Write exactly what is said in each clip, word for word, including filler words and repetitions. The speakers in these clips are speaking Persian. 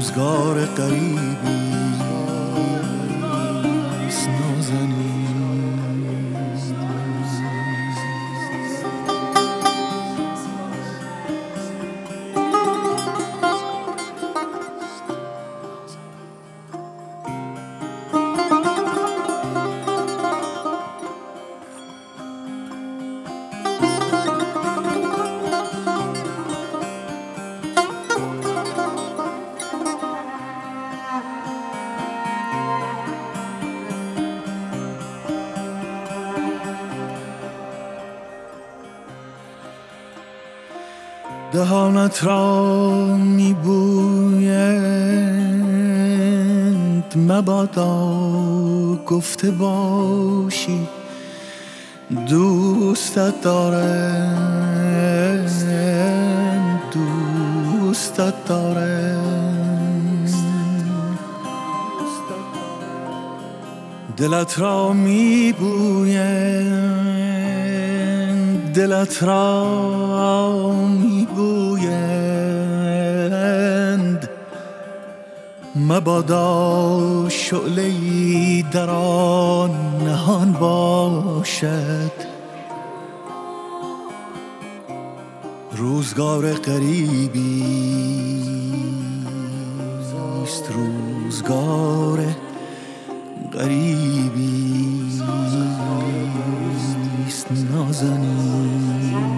روزگار غریبی است نازنین. دهانت را میبویند مبادا گفته باشی دوستت دارند، دوستت دارند. دلت را میبویند، دلت را میبویند مبادا شعله‌ای در آن نهان باشد. روزگار غریبی است، روزگار غریبی است نازنین.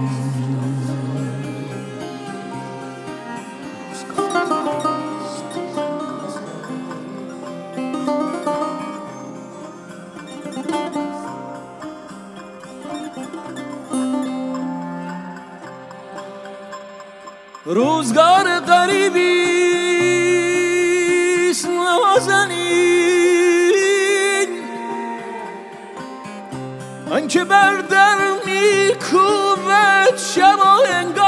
روزگار غریبی است نازنین، آنکه بر در میکوبد شب و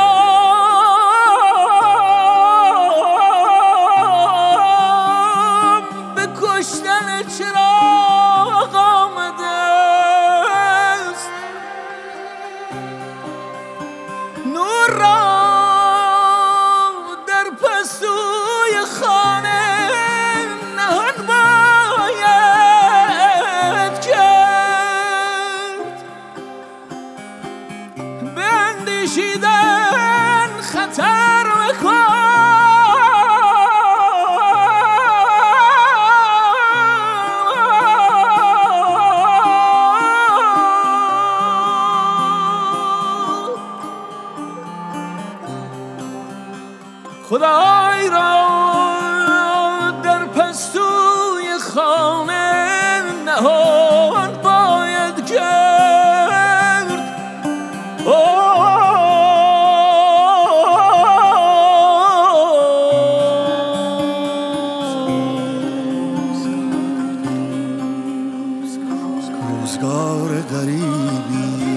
هنگام به کشتن چراغ آمده است. نور را پستوی خانه نهان باید کرد، به اندیشیدن خطر مکن. خدای را در پستوی خانه نهان باید کرد. روزگار غریبی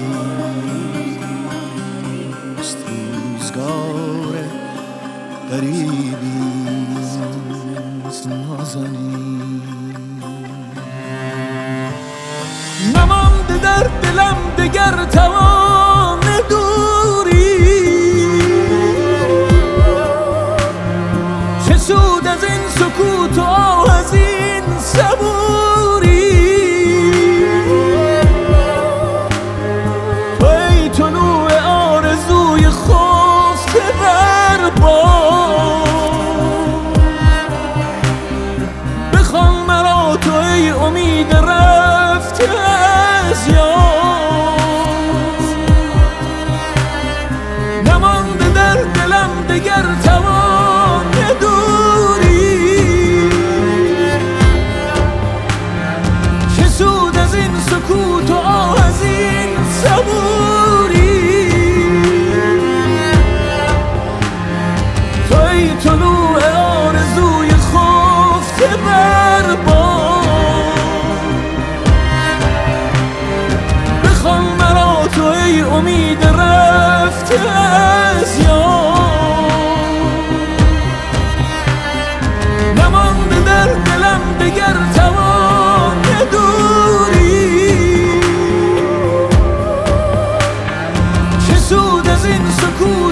است، روزگار غریبی است نازنین. نمانده در دلم دگر توان دوری، چه سود از این سکوت و آه از این صبوری. تو ای طلوع آرزوی خفته بر باد، بخوان مرا تو ای امید رفته از یاد. نمانده در دلم دگر توان دوری، چه سود از این سکوت و آه از این صبوری. تو ای طلوع آرزوی خفته بر باد، بخوان مرا تو ای امید رفته از یاد. نمانده در دلم دگر توان دوری، چه سود از این سکوت